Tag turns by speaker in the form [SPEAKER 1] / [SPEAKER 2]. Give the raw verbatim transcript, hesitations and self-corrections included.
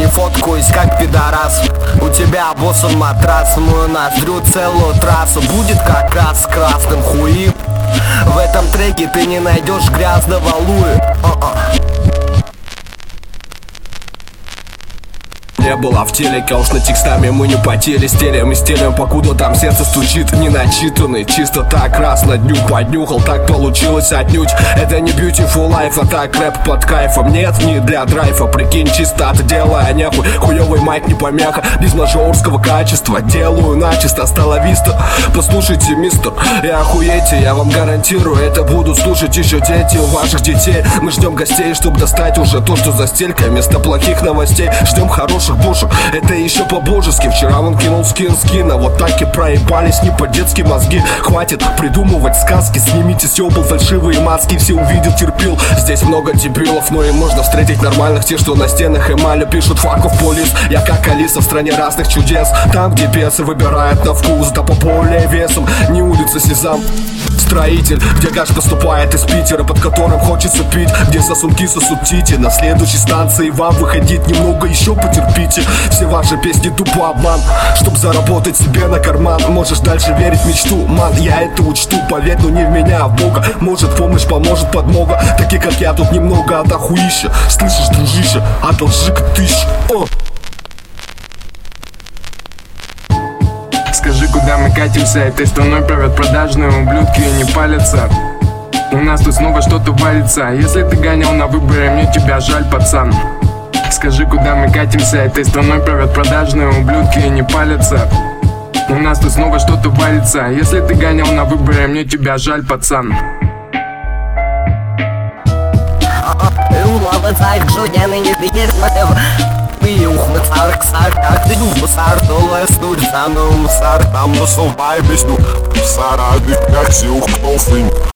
[SPEAKER 1] фоткаюсь как пидорас. У тебя боссон матрас, мою ноздрю целую трассу. Будет как раз с красным хуи. В этом треке ты не найдешь грязного Луи.
[SPEAKER 2] Не было в телеке, а уж на текстами мы не потели. Стелем и стелем, покуда там сердце стучит. Не начитанный, чисто так раз на дню поднюхал. Так получилось отнюдь. Это не beautiful life, а так рэп под кайфом. Нет, не для драйфа, прикинь, чисто от дела, а нехуй. Хуёвый майк не помеха, без мажорского качества. Делаю начисто, стала виста. Послушайте, мистер, и охуете, я вам гарантирую. Это будут слушать еще дети у ваших детей. Мы ждем гостей, чтобы достать уже то, что за стелькой. Вместо плохих новостей ждем хороших бошек, это еще по-божески. Вчера он кинул скин скина, вот так и проебались не по-детски мозги. Хватит придумывать сказки, снимите с ёбл фальшивые маски. Все увидел, терпел, здесь много дебилов, но и можно встретить нормальных. Те, что на стенах эмали пишут факов полис. Я как Алиса в стране разных чудес. Там, где бесы выбирают на вкус, да по более весом. Не улица Сезам, строитель, где гаш поступает из Питера, под которым хочется пить, где сосунки сосудите. На следующей станции вам выходить немного, еще потерпите. Все ваши песни тупо обман, чтоб заработать себе на карман. Можешь дальше верить в мечту, ман, я это учту. Поверь, ну не в меня, а в Бога. Может помощь, поможет подмога. Такие как я тут немного от охуища. Слышишь, дружище, одолжи-ка тысячу. О!
[SPEAKER 3] Скажи, куда мы катимся? Этой страной правят продажные ублюдки и не палятся. У нас тут снова что-то валится. Если ты гонял на выборы, мне тебя жаль, пацан. Скажи, куда мы катимся? Этой страной правят продажные ублюдки и не палятся. У нас тут снова что-то валится. Если ты гонял на выборы, мне тебя жаль, пацан.
[SPEAKER 1] Уймы царк сарк, ты не сар, долая снурь за новым сар, там насовай песню. Сарады, как сил, кто фин.